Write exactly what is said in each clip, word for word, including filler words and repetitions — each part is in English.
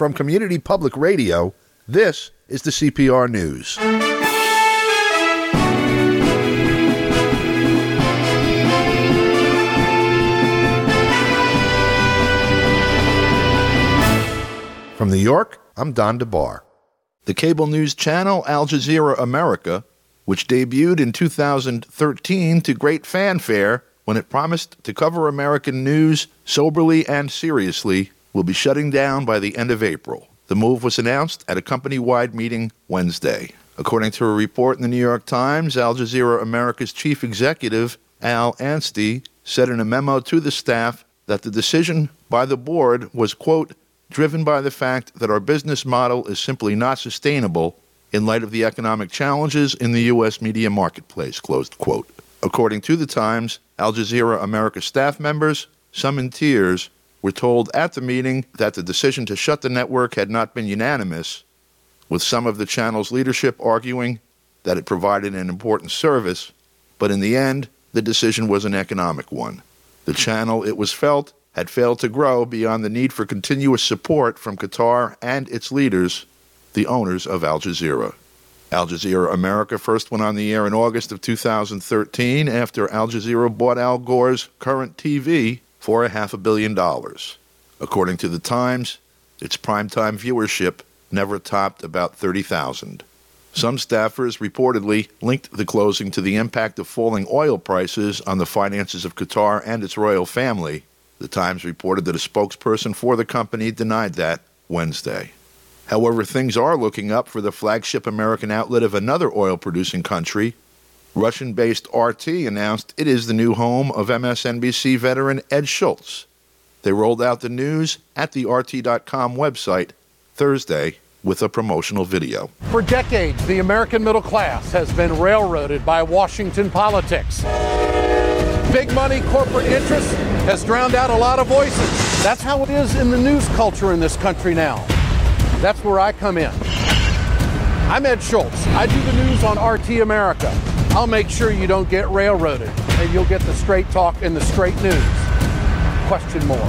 From Community Public Radio, this is the C P R News. From New York, I'm Don DeBar. The cable news channel Al Jazeera America, which debuted in two thousand thirteen to great fanfare when it promised to cover American news soberly and seriously, will be shutting down by the end of April. The move was announced at a company-wide meeting Wednesday. According to a report in the New York Times, Al Jazeera America's chief executive, Al Anstey, said in a memo to the staff that the decision by the board was, quote, driven by the fact that our business model is simply not sustainable in light of the economic challenges in the U S media marketplace, closed quote. According to the Times, Al Jazeera America staff members, some in tears, were told at the meeting that the decision to shut the network had not been unanimous, with some of the channel's leadership arguing that it provided an important service, but in the end, the decision was an economic one. The channel, it was felt, had failed to grow beyond the need for continuous support from Qatar and its leaders, the owners of Al Jazeera. Al Jazeera America first went on the air in August of two thousand thirteen after Al Jazeera bought Al Gore's Current T V for a half a billion dollars. According to the Times, its primetime viewership never topped about thirty thousand. Some staffers reportedly linked the closing to the impact of falling oil prices on the finances of Qatar and its royal family. The Times reported that a spokesperson for the company denied that Wednesday. However, things are looking up for the flagship American outlet of another oil-producing country. Russian-based R T announced it is the new home of M S N B C veteran Ed Schultz. They rolled out the news at the R T dot com website Thursday with a promotional video. For decades, the American middle class has been railroaded by Washington politics. Big money corporate interest has drowned out a lot of voices. That's how it is in the news culture in this country now. That's where I come in. I'm Ed Schultz. I do the news on R T America. I'll make sure you don't get railroaded and you'll get the straight talk and the straight news. Question more.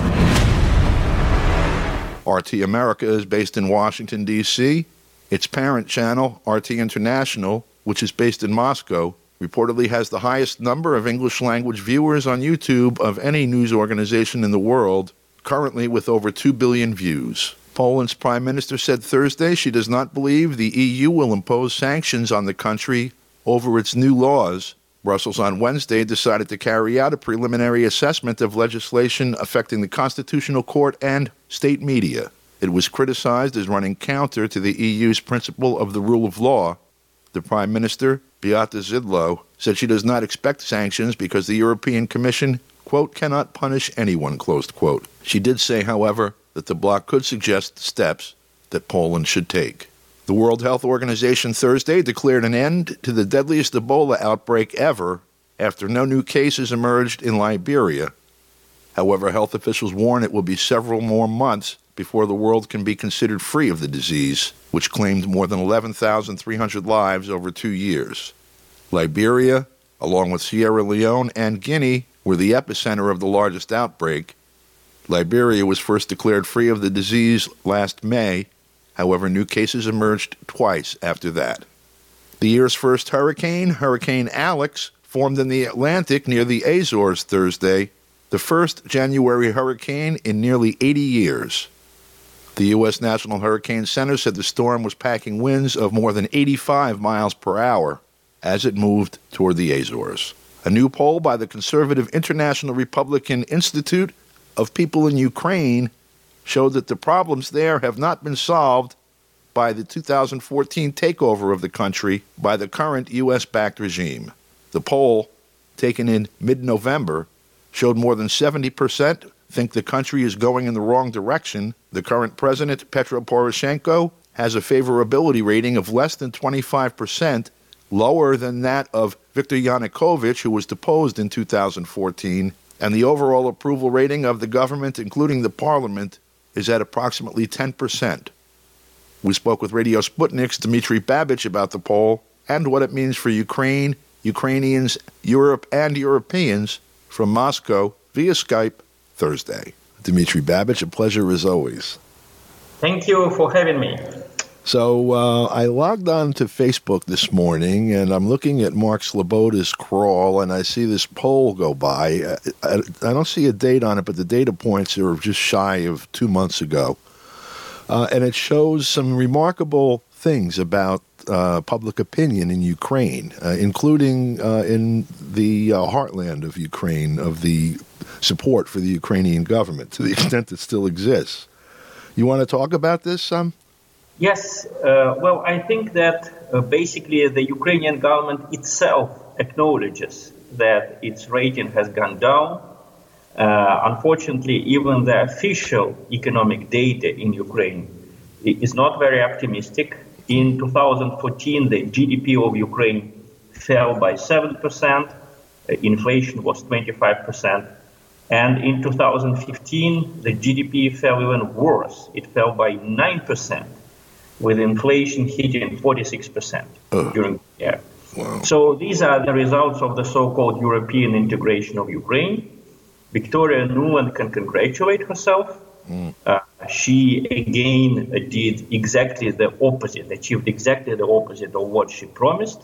R T America is based in Washington, D C Its parent channel, R T International, which is based in Moscow, reportedly has the highest number of English-language viewers on YouTube of any news organization in the world, currently with over two billion views. Poland's prime minister said Thursday she does not believe the E U will impose sanctions on the country over its new laws. Brussels on Wednesday decided to carry out a preliminary assessment of legislation affecting the Constitutional Court and state media. It was criticized as running counter to the E U's principle of the rule of law. The Prime Minister, Beata Szydło, said she does not expect sanctions because the European Commission, quote, cannot punish anyone, closed quote. She did say, however, that the bloc could suggest steps that Poland should take. The World Health Organization Thursday declared an end to the deadliest Ebola outbreak ever after no new cases emerged in Liberia. However, health officials warn it will be several more months before the world can be considered free of the disease, which claimed more than eleven thousand three hundred lives over two years. Liberia, along with Sierra Leone and Guinea, were the epicenter of the largest outbreak. Liberia was first declared free of the disease last May. However, new cases emerged twice after that. The year's first hurricane, Hurricane Alex, formed in the Atlantic near the Azores Thursday, the first January hurricane in nearly eighty years. The U S National Hurricane Center said the storm was packing winds of more than eighty-five miles per hour as it moved toward the Azores. A new poll by the conservative International Republican Institute of People in Ukraine showed that the problems there have not been solved by the two thousand fourteen takeover of the country by the current U S-backed regime. The poll, taken in mid-November, showed more than seventy percent think the country is going in the wrong direction. The current president, Petro Poroshenko, has a favorability rating of less than twenty-five percent, lower than that of Viktor Yanukovych, who was deposed in two thousand fourteen, and the overall approval rating of the government, including the parliament, is at approximately ten percent. We spoke with Radio Sputnik's Dmitry Babich about the poll and what it means for Ukraine, Ukrainians, Europe, and Europeans from Moscow via Skype Thursday. Dmitry Babich, a pleasure as always. Thank you for having me. So uh, I logged on to Facebook this morning, and I'm looking at Mark Sloboda's crawl, and I see this poll go by. I, I don't see a date on it, but the data points are just shy of two months ago. Uh, and it shows some remarkable things about uh, public opinion in Ukraine, uh, including uh, in the uh, heartland of Ukraine, of the support for the Ukrainian government, to the extent it still exists. You want to talk about this some? Um? Yes, uh, well, I think that uh, basically the Ukrainian government itself acknowledges that its rating has gone down. Uh, unfortunately, even the official economic data in Ukraine is not very optimistic. In two thousand fourteen, the G D P of Ukraine fell by seven percent, uh, inflation was twenty-five percent. And in two thousand fifteen, the G D P fell even worse. It fell by nine percent. With inflation hitting forty-six percent uh, during the year. Wow. So these are the results of the so-called European integration of Ukraine. Victoria Nuland can congratulate herself. Mm. Uh, she again did exactly the opposite, achieved exactly the opposite of what she promised.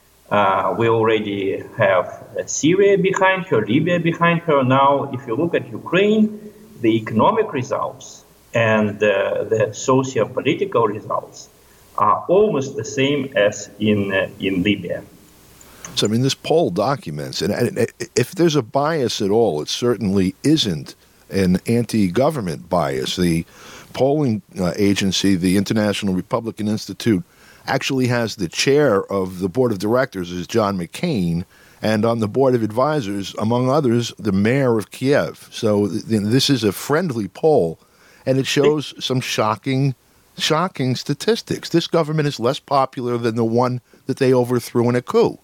Uh, we already have uh, Syria behind her, Libya behind her. Now, if you look at Ukraine, the economic results and uh, the socio-political results are almost the same as in uh, in Libya. So, I mean, this poll documents, and, and if there's a bias at all, it certainly isn't an anti-government bias. The polling uh, agency, the International Republican Institute, actually has the chair of the board of directors is John McCain, and on the board of advisors, among others, the mayor of Kiev. So th- this is a friendly poll. And it shows some shocking, shocking statistics. This government is less popular than the one that they overthrew in a coup.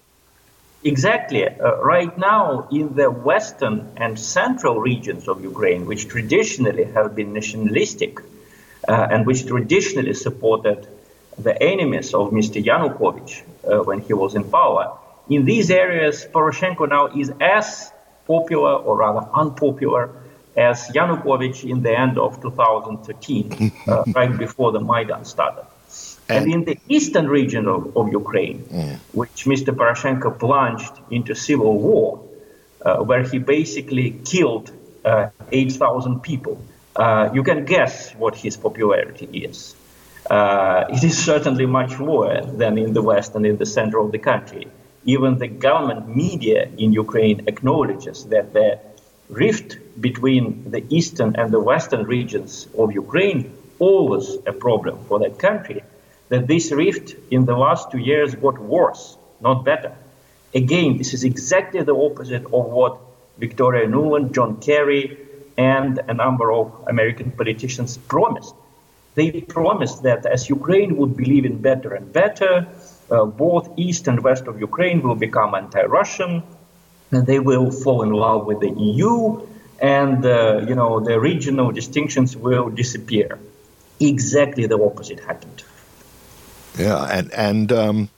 Exactly. Uh, right now, in the western and central regions of Ukraine, which traditionally have been nationalistic uh, and which traditionally supported the enemies of Mister Yanukovych uh, when he was in power, in these areas, Poroshenko now is as popular, or rather unpopular, as Yanukovych in the end of two thousand thirteen, uh, right before the Maidan started. And, and in the eastern region of, of Ukraine, mm. which Mister Poroshenko plunged into civil war, uh, where he basically killed uh, eight thousand people, uh, you can guess what his popularity is. Uh, it is certainly much lower than in the west and in the center of the country. Even the government media in Ukraine acknowledges that the rift between the eastern and the western regions of Ukraine always a problem for that country, that this rift in the last two years got worse, not better. Again, this is exactly the opposite of what Victoria Nuland, John Kerry, and a number of American politicians promised. They promised that as Ukraine would be living better and better, uh, both east and west of Ukraine will become anti-Russian, and they will fall in love with the E U, and uh, you know the regional distinctions will disappear. Exactly the opposite happened. Yeah, and and um,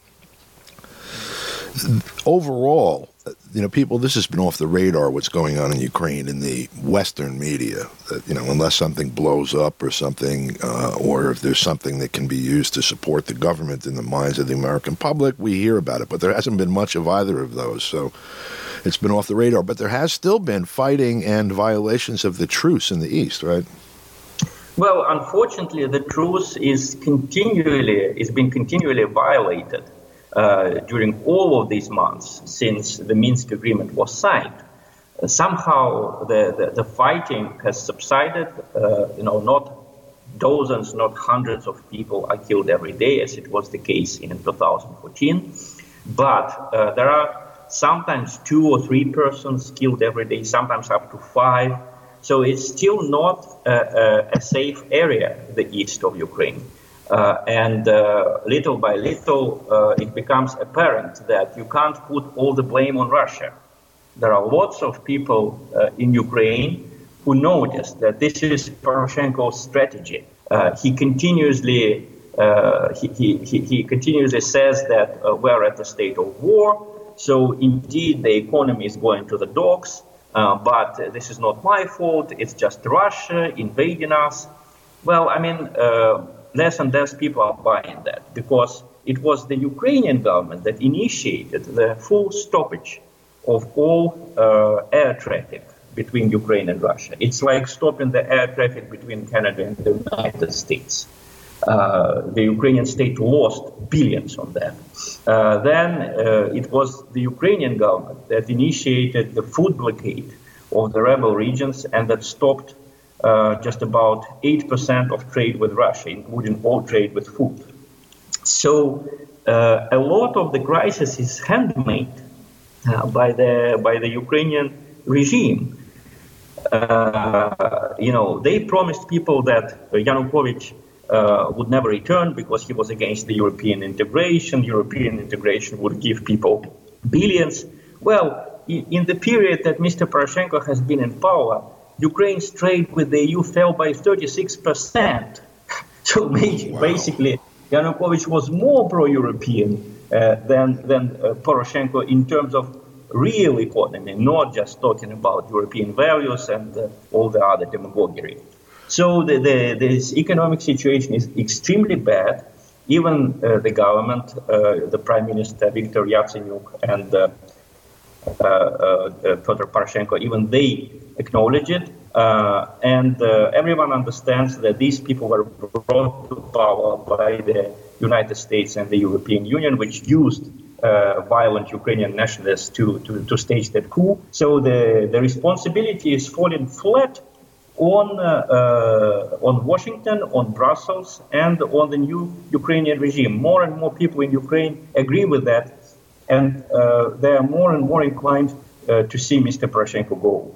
overall, you know, people, this has been off the radar. What's going on in Ukraine in the Western media? That, you know, unless something blows up or something, uh, or if there's something that can be used to support the government in the minds of the American public, we hear about it. But there hasn't been much of either of those. So. It's been off the radar, but there has still been fighting and violations of the truce in the East, right? Well, unfortunately, the truce is continually is being continually violated uh, during all of these months since the Minsk agreement was signed. Uh, somehow, the, the the fighting has subsided. Uh, you know, not dozens, not hundreds of people are killed every day, as it was the case in two thousand fourteen, but uh, there are sometimes two or three persons killed every day, sometimes up to five. So it's still not a, a, a safe area, the east of Ukraine. Uh, and uh, little by little, uh, it becomes apparent that you can't put all the blame on Russia. There are lots of people uh, in Ukraine who notice that this is Poroshenko's strategy. Uh, he continuously uh, he, he, he continuously says that uh, we're at a state of war. So indeed, the economy is going to the dogs, uh, but uh, this is not my fault. It's just Russia invading us. Well, I mean, uh, less and less people are buying that because it was the Ukrainian government that initiated the full stoppage of all uh, air traffic between Ukraine and Russia. It's like stopping the air traffic between Canada and the United States. Uh, the Ukrainian state lost billions on that. Uh, then uh, it was the Ukrainian government that initiated the food blockade of the rebel regions and that stopped uh, just about eight percent of trade with Russia, including all trade with food. So uh, a lot of the crisis is handmade uh, by the by the Ukrainian regime. Uh, you know, they promised people that Yanukovych uh, would never return because he was against the European integration. European integration would give people billions. Well, in the period that Mister Poroshenko has been in power, Ukraine's trade with the E U fell by thirty-six percent. So basically, wow. Yanukovych was more pro-European uh, than, than uh, Poroshenko in terms of real economy, not just talking about European values and uh, all the other demagoguery. So the, the, this economic situation is extremely bad. Even uh, the government, uh, the Prime Minister Viktor Yatsenyuk and uh, uh, uh, Petro Poroshenko, even they acknowledge it. Uh, and uh, everyone understands that these people were brought to power by the United States and the European Union, which used uh, violent Ukrainian nationalists to, to, to stage that coup. So the, the responsibility is falling flat on, uh, uh, on Washington, on Brussels, and on the new Ukrainian regime. More and more people in Ukraine agree with that, and uh, they are more and more inclined uh, to see Mister Poroshenko go.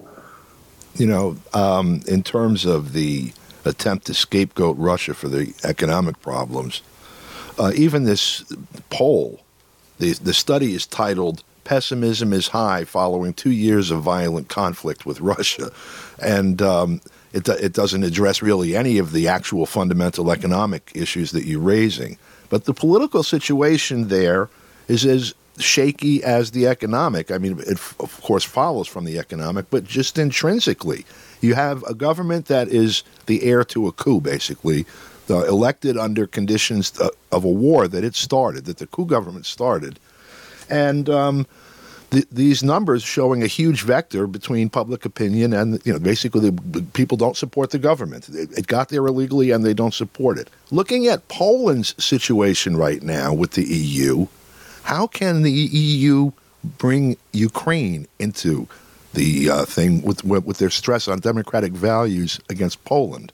You know, um, in terms of the attempt to scapegoat Russia for the economic problems, uh, even this poll, the, the study is titled, "Pessimism is High Following Two Years of Violent Conflict with Russia." And um, it, it doesn't address really any of the actual fundamental economic issues that you're raising. But the political situation there is as shaky as the economic. I mean, it of course follows from the economic, but just intrinsically. You have a government that is the heir to a coup, basically, the elected under conditions of a war that it started, that the coup government started. And um, th- these numbers showing a huge vector between public opinion and, you know, basically the people don't support the government. It, it got there illegally and they don't support it. Looking at Poland's situation right now with the E U, how can the E U bring Ukraine into the uh, thing with, with with their stress on democratic values against Poland?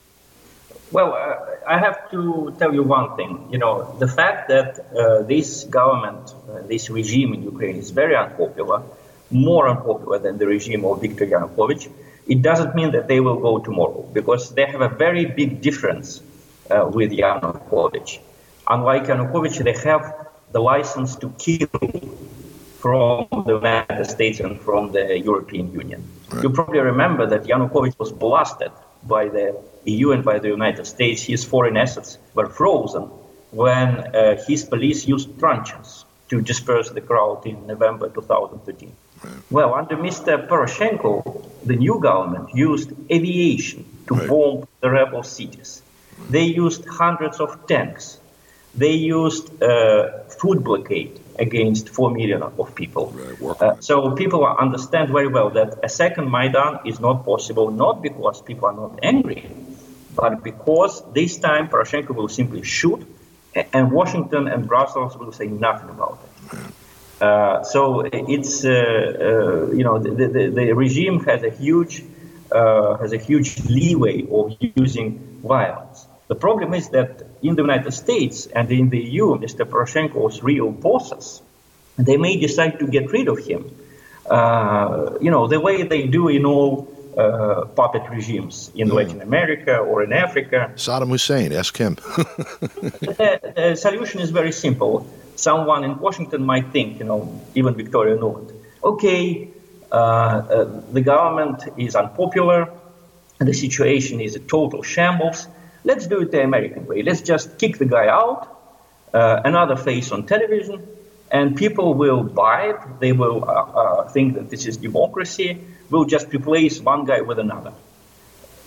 Well, uh, I have to tell you one thing. You know, the fact that uh, this government, uh, this regime in Ukraine is very unpopular, more unpopular than the regime of Viktor Yanukovych, it doesn't mean that they will go tomorrow, because they have a very big difference uh, with Yanukovych. Unlike Yanukovych, they have the license to kill from the United States and from the European Union. Right. You probably remember that Yanukovych was blasted by the E U and by the United States. His foreign assets were frozen when uh, his police used truncheons to disperse the crowd in November two thousand thirteen. Right. Well, under Mister Poroshenko, the new government used aviation to right. bomb the rebel cities. Right. They used hundreds of tanks. They used uh, food blockade against four million of people. Right, uh, so people understand very well that a second Maidan is not possible, not because people are not angry, but because this time Poroshenko will simply shoot, and Washington and Brussels will say nothing about it. Right. Uh, so it's, uh, uh, you know, the, the, the regime has a huge, uh, has a huge leeway of using violence. The problem is that in the United States and in the E U, Mister Poroshenko's real bosses, they may decide to get rid of him. Uh, you know, the way they do in all uh, puppet regimes in mm. Latin America or in Africa. Saddam Hussein, ask him. the, the solution is very simple. Someone in Washington might think, you know, even Victoria Nuland, okay, uh, uh, the government is unpopular, the situation is a total shambles. Let's do it the American way. Let's just kick the guy out, uh, another face on television, and people will buy it. They will uh, uh, think that this is democracy. We'll just replace one guy with another.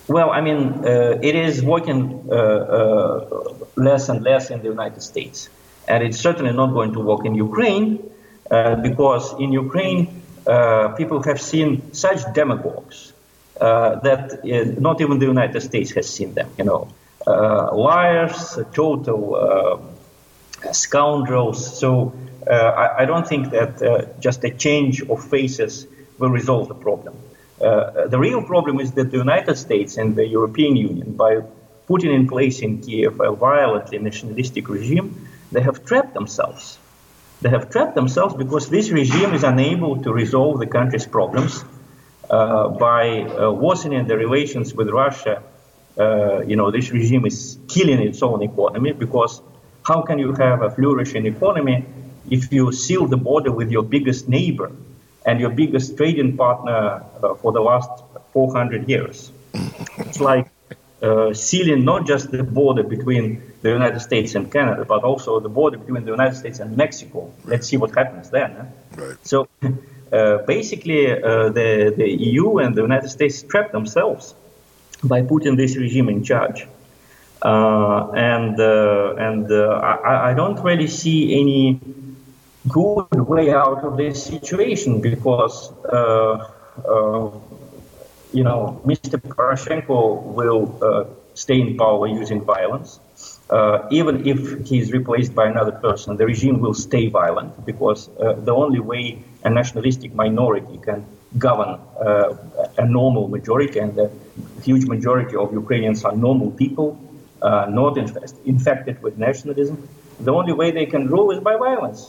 Well, I mean, uh, it is working uh, uh, less and less in the United States. And it's certainly not going to work in Ukraine, uh, because in Ukraine, uh, people have seen such demagogues uh, that uh, not even the United States has seen them, you know. Uh, liars, total uh, scoundrels. So uh, I, I don't think that uh, just a change of faces will resolve the problem. Uh, the real problem is that the United States and the European Union, by putting in place in Kiev a violently nationalistic regime, they have trapped themselves. They have trapped themselves because this regime is unable to resolve the country's problems uh, by uh, worsening the relations with Russia. Uh, you know, this regime is killing its own economy, because how can you have a flourishing economy if you seal the border with your biggest neighbor and your biggest trading partner uh, for the last four hundred years? It's like uh, sealing not just the border between the United States and Canada, but also the border between the United States and Mexico. Let's see what happens then. Huh? Right. So uh, basically, uh, the, the E U and the United States trapped themselves by putting this regime in charge. Uh, and uh, and uh, I, I don't really see any good way out of this situation, because, uh, uh, you know, Mister Poroshenko will uh, stay in power using violence. Uh, even if he's replaced by another person, the regime will stay violent, because uh, the only way a nationalistic minority can govern uh, a normal majority, and the huge majority of Ukrainians are normal people, uh, not infest- infected with nationalism, the only way they can rule is by violence.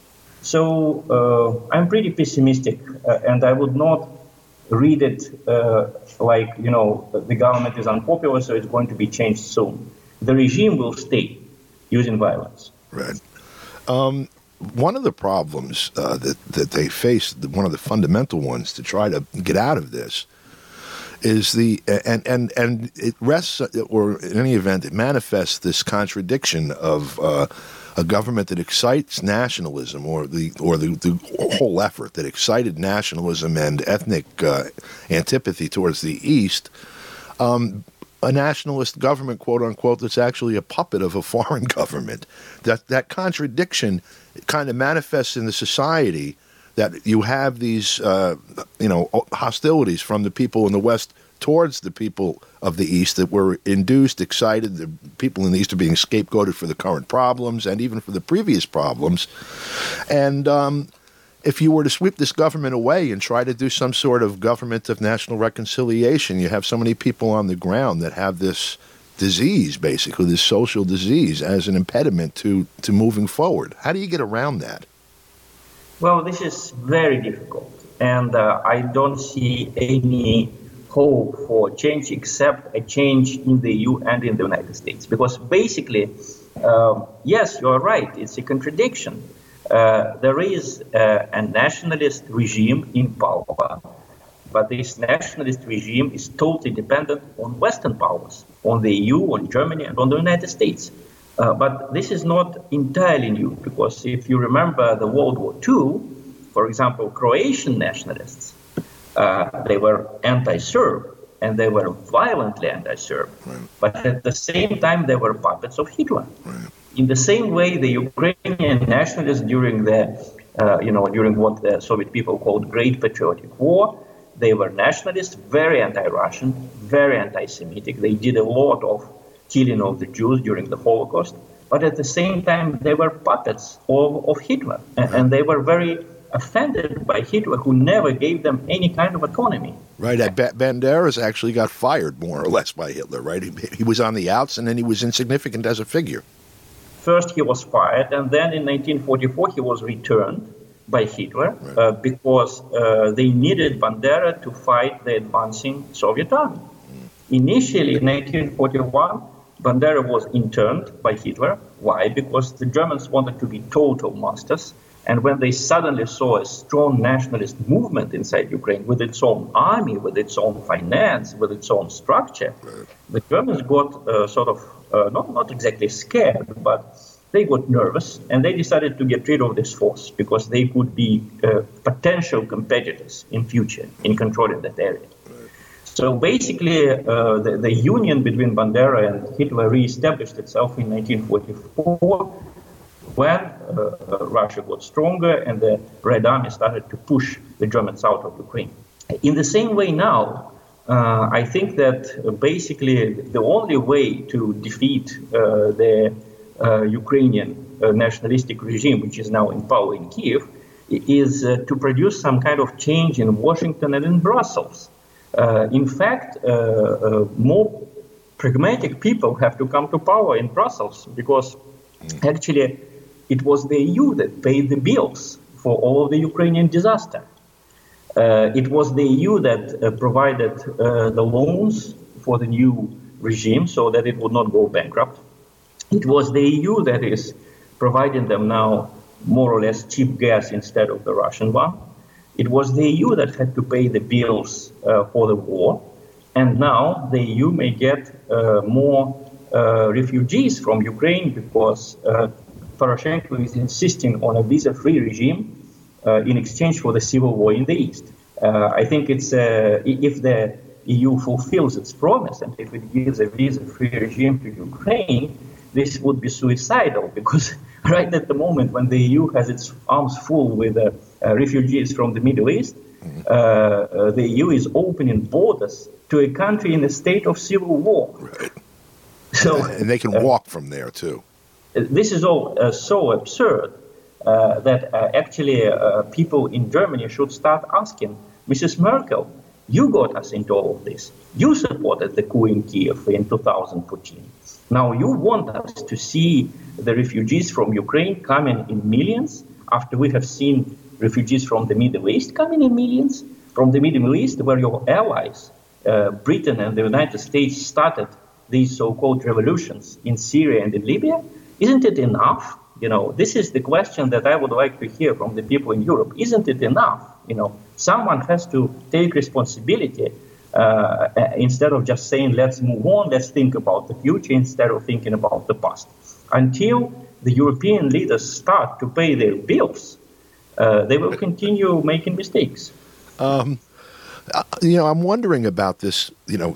So uh, I'm pretty pessimistic, uh, and I would not read it uh, like, you know, the government is unpopular, so it's going to be changed soon. The regime will stay using violence. Right. Um, one of the problems uh, that, that they face, one of the fundamental ones to try to get out of this, is the, and, and, and it rests, or in any event, it manifests this contradiction of uh, a government that excites nationalism, or the or the, the whole effort that excited nationalism and ethnic uh, antipathy towards the East, um, a nationalist government, quote unquote, that's actually a puppet of a foreign government. That that contradiction kind of manifests in the society, that you have these, uh, you know, hostilities from the people in the West towards the people of the East that were induced, excited. The people in the East are being scapegoated for the current problems and even for the previous problems. And um, if you were to sweep this government away and try to do some sort of government of national reconciliation, you have so many people on the ground that have this disease, basically, this social disease, as an impediment to, to moving forward. How do you get around that? Well, this is very difficult, and uh, I don't see any hope for change except a change in the E U and in the United States. Because basically, um, yes, you're right, it's a contradiction. Uh, there is uh, a nationalist regime in power, but this nationalist regime is totally dependent on Western powers, on the E U, on Germany, and on the United States. Uh, but this is not entirely new, because if you remember the World War Two, for example, Croatian nationalists, uh, they were anti-Serb, and they were violently anti-Serb. Right. But at the same time, they were puppets of Hitler. Right. In the same way, the Ukrainian nationalists during the, uh, you know, during what the Soviet people called Great Patriotic War, they were nationalists, very anti-Russian, very anti-Semitic. They did a lot of killing of the Jews during the Holocaust, but at the same time, they were puppets of, of Hitler, and, and they were very offended by Hitler, who never gave them any kind of autonomy. Right, ba- Banderas actually got fired, more or less, by Hitler, right? He, he was on the outs, and then he was insignificant as a figure. First, he was fired, and then in nineteen forty-four, he was returned by Hitler, right. uh, because uh, they needed Bandera to fight the advancing Soviet army. Mm. Initially, in nineteen forty-one, Bandera was interned by Hitler. Why? Because the Germans wanted to be total masters. And when they suddenly saw a strong nationalist movement inside Ukraine with its own army, with its own finance, with its own structure, right. the Germans got uh, sort of, uh, not, not exactly scared, but they got nervous, and they decided to get rid of this force because they could be uh, potential competitors in future in controlling that area. Right. So basically, uh, the, the union between Bandera and Hitler re-established itself in nineteen forty-four when uh, Russia got stronger and the Red Army started to push the Germans out of Ukraine. In the same way now, uh, I think that uh, basically the only way to defeat uh, the uh, Ukrainian uh, nationalistic regime, which is now in power in Kiev, is uh, to produce some kind of change in Washington and in Brussels. Uh, in fact, uh, uh, more pragmatic people have to come to power in Brussels because actually it was the E U that paid the bills for all of the Ukrainian disaster. Uh, it was the E U that uh, provided uh, the loans for the new regime so that it would not go bankrupt. It was the E U that is providing them now more or less cheap gas instead of the Russian one. It was the E U that had to pay the bills uh, for the war. And now the E U may get uh, more uh, refugees from Ukraine because uh, Poroshenko is insisting on a visa-free regime uh, in exchange for the civil war in the East. Uh, I think it's uh, if the E U fulfills its promise and if it gives a visa-free regime to Ukraine, this would be suicidal because right at the moment when the E U has its arms full with uh, uh, refugees from the Middle East, uh, uh, the E U is opening borders to a country in a state of civil war. Right. So, and they can uh, walk from there too. This is all uh, so absurd uh, that uh, actually uh, people in Germany should start asking, Missus Merkel, you got us into all of this. You supported the coup in Kiev in two thousand fourteen. Now you want us to see the refugees from Ukraine coming in millions after we have seen refugees from the Middle East coming in millions? From the Middle East, where your allies, uh, Britain and the United States, started these so-called revolutions in Syria and in Libya? Isn't it enough? You know, this is the question that I would like to hear from the people in Europe. Isn't it enough? You know, someone has to take responsibility uh, instead of just saying, let's move on, let's think about the future instead of thinking about the past. Until the European leaders start to pay their bills, uh, they will continue making mistakes. Um, you know, I'm wondering about this, you know,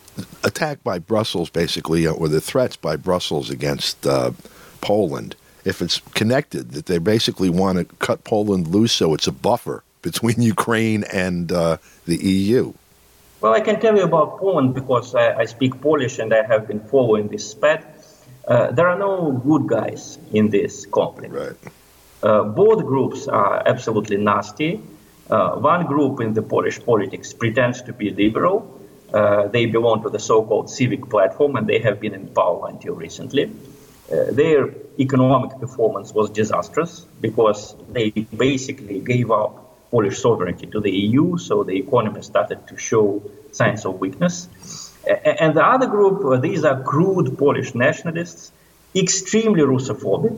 attack by Brussels, basically, or the threats by Brussels against uh, Poland, if it's connected, that they basically want to cut Poland loose so it's a buffer between Ukraine and uh, the E U. Well, I can tell you about Poland because I, I speak Polish and I have been following this spat. Uh, there are no good guys in this conflict. Right. Uh, both groups are absolutely nasty. Uh, one group in the Polish politics pretends to be liberal. Uh, they belong to the so-called civic platform, and they have been in power until recently. Uh, their economic performance was disastrous because they basically gave up Polish sovereignty to the E U, so the economy started to show signs of weakness. A- and the other group, uh, these are crude Polish nationalists, extremely Russophobic.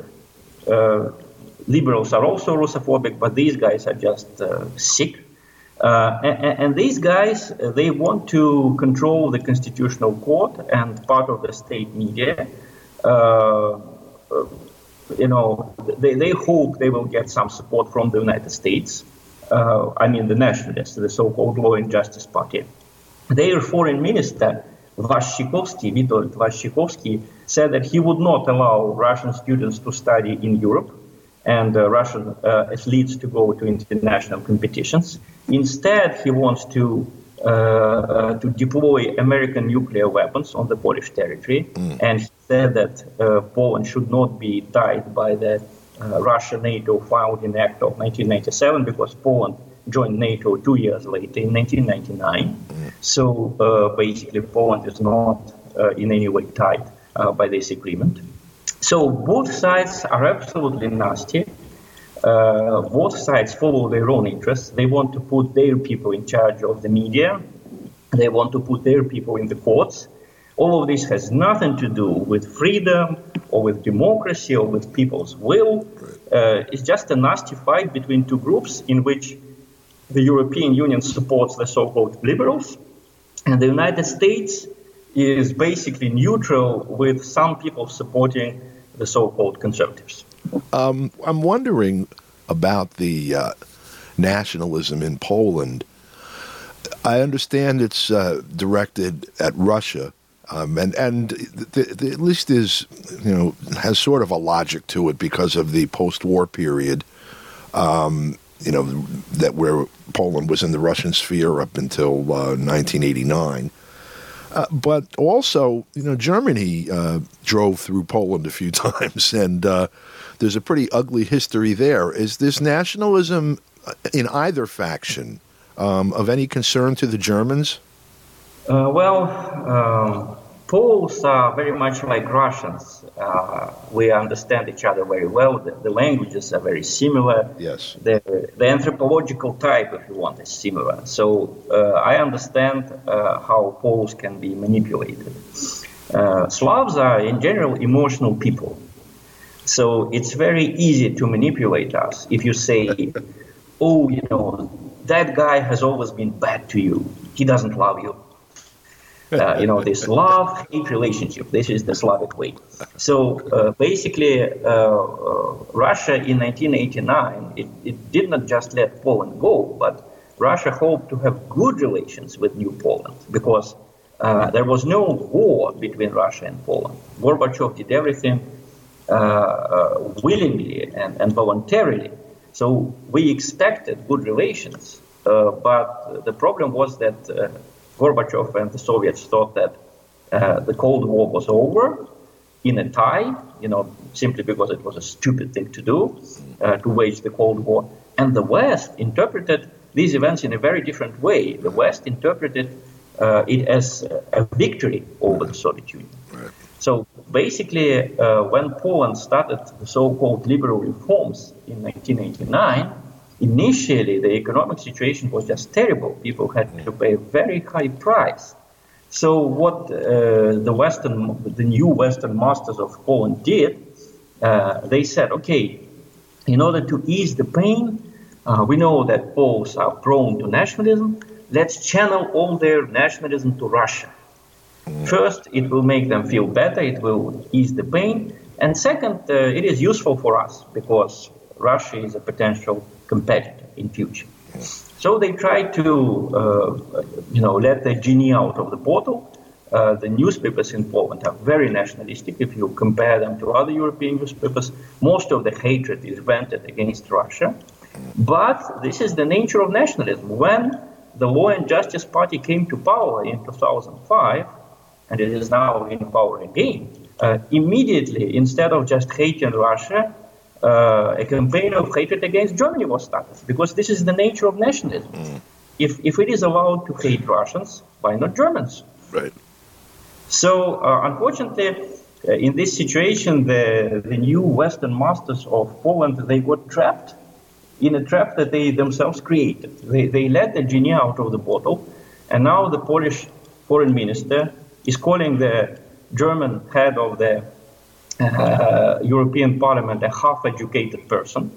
Uh, liberals are also Russophobic, but these guys are just uh, sick. Uh, and, and these guys, uh, they want to control the Constitutional Court and part of the state media. Uh, you know, they, they hope they will get some support from the United States. Uh, I mean, the nationalists, the so-called Law and Justice Party. Their foreign minister, Waszczykowski, Witold Waszczykowski, said that he would not allow Russian students to study in Europe and uh, Russian uh, athletes to go to international competitions. Instead, he wants to uh, uh, to deploy American nuclear weapons on the Polish territory, mm. and he said that uh, Poland should not be tied by the uh, Russia-NATO founding act of nineteen ninety-seven because Poland joined NATO two years later in nineteen ninety-nine. Mm. So uh, basically, Poland is not uh, in any way tied uh, by this agreement. So both sides are absolutely nasty. Uh, both sides follow their own interests. They want to put their people in charge of the media. They want to put their people in the courts. All of this has nothing to do with freedom or with democracy or with people's will. Uh, it's just a nasty fight between two groups in which the European Union supports the so-called liberals, and the United States is basically neutral with some people supporting the so-called conservatives. Um, I'm wondering about the uh, nationalism in Poland. I understand it's uh, directed at Russia, um, and and the, the, at least is you know has sort of a logic to it because of the post-war period. Um, you know that where Poland was in the Russian sphere up until uh, nineteen eighty-nine. Uh, but also, you know, Germany uh, drove through Poland a few times, and uh, there's a pretty ugly history there. Is this nationalism in either faction um, of any concern to the Germans? Uh, well, um, Poles are very much like Russians. Uh, we understand each other very well. The, the languages are very similar. Yes. The, the anthropological type, if you want, is similar. So uh, I understand uh, how Poles can be manipulated. Uh, Slavs are, in general, emotional people. So it's very easy to manipulate us if you say, oh, you know, that guy has always been bad to you. He doesn't love you. Uh, you know, this love-hate relationship. This is the Slavic way. So uh, basically, uh, uh, Russia in nineteen eighty-nine, it, it did not just let Poland go, but Russia hoped to have good relations with New Poland because uh, there was no war between Russia and Poland. Gorbachev did everything uh, uh, willingly and, and voluntarily. So we expected good relations, uh, but the problem was that uh, Gorbachev and the Soviets thought that uh, the Cold War was over in a tie, you know, simply because it was a stupid thing to do, uh, to wage the Cold War. And the West interpreted these events in a very different way. The West interpreted uh, it as a victory over the Soviet Union. Right. So basically, uh, when Poland started the so-called liberal reforms in nineteen eighty-nine, initially, the economic situation was just terrible. People had to pay a very high price. So what uh, the Western, the new Western masters of Poland did, uh, they said, okay, in order to ease the pain, uh, we know that Poles are prone to nationalism. Let's channel all their nationalism to Russia. First, it will make them feel better. It will ease the pain. And second, uh, it is useful for us because Russia is a potential competitor in future. So they try to, uh, you know, let the genie out of the bottle. Uh, the newspapers in Poland are very nationalistic. If you compare them to other European newspapers, most of the hatred is vented against Russia. But this is the nature of nationalism. When the Law and Justice Party came to power in two thousand five, and it is now in power again, uh, immediately, instead of just hating Russia, Uh, a campaign of hatred against Germany was started, because this is the nature of nationalism. Mm. If if it is allowed to hate Russians, why not Germans? Right. So, uh, unfortunately, uh, in this situation, the, the new Western masters of Poland, they got trapped in a trap that they themselves created. They, they let the genie out of the bottle, and now the Polish foreign minister is calling the German head of the Uh, European Parliament a half-educated person.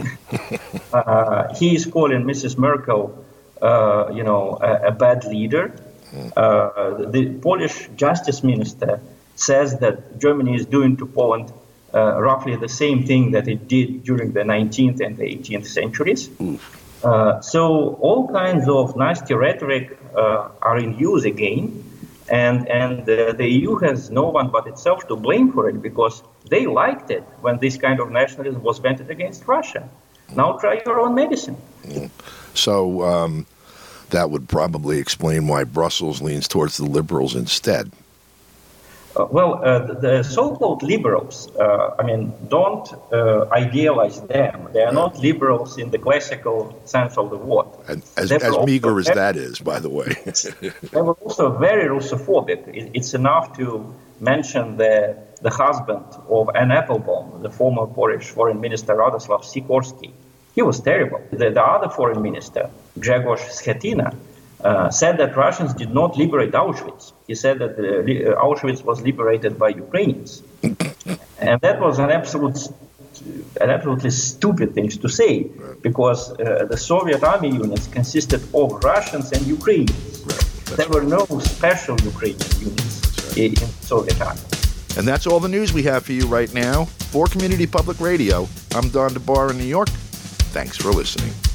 uh, he is calling Missus Merkel, uh, you know, a, a bad leader. Uh, the Polish justice minister says that Germany is doing to Poland uh, roughly the same thing that it did during the nineteenth and the eighteenth centuries. Uh, so all kinds of nasty rhetoric uh, are in use again. And and uh, the E U has no one but itself to blame for it, because they liked it when this kind of nationalism was vented against Russia. Now try your own medicine. Mm. So um, that would probably explain why Brussels leans towards the liberals instead. Uh, well, uh, the, the so-called liberals, uh, I mean, don't uh, idealize them. They are not liberals in the classical sense of the word. And as, as meager as that is, by the way. They were also very Russophobic. It, it's enough to mention the the husband of Anne Applebaum, the former Polish foreign minister Radoslaw Sikorski. He was terrible. The, the other foreign minister, Grzegorz Schetina, uh, said that Russians did not liberate Auschwitz. He said that the, uh, Auschwitz was liberated by Ukrainians. And that was an absolute, an absolutely stupid thing to say, because uh, the Soviet army units consisted of Russians and Ukrainians. Right. There were no special Ukrainian units right. in the Soviet army. And that's all the news we have for you right now. For Community Public Radio, I'm Don DeBar in New York. Thanks for listening.